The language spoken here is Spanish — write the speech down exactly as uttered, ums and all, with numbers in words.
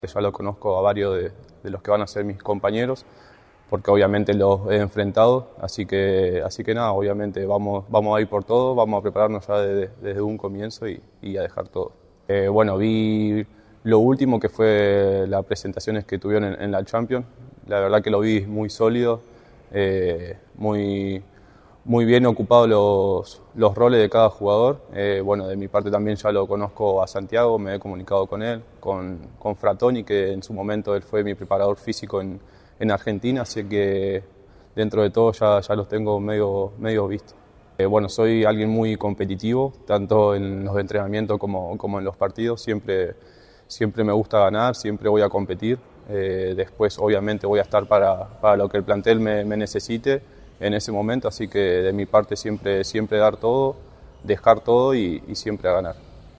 Ya lo conozco a varios de, de los que van a ser mis compañeros, porque obviamente los he enfrentado, así que, así que nada, obviamente vamos, vamos a ir por todo, vamos a prepararnos ya desde, desde un comienzo y, y a dejar todo. Eh, bueno, vi lo último que fue las presentaciones que tuvieron en, en la Champions, la verdad que lo vi muy sólido, eh, muy... muy bien ocupados los, los roles de cada jugador. Eh, bueno, de mi parte también ya lo conozco a Santiago, me he comunicado con él, con, con Frattoni, que en su momento él fue mi preparador físico en, en Argentina, así que dentro de todo ya, ya los tengo medio, medio vistos. Eh, bueno, soy alguien muy competitivo, tanto en los entrenamientos como, como en los partidos, siempre, siempre me gusta ganar, siempre voy a competir. Eh, después obviamente voy a estar para, para lo que el plantel me, me necesite en ese momento, así que de mi parte siempre, siempre dar todo, dejar todo y, y siempre a ganar.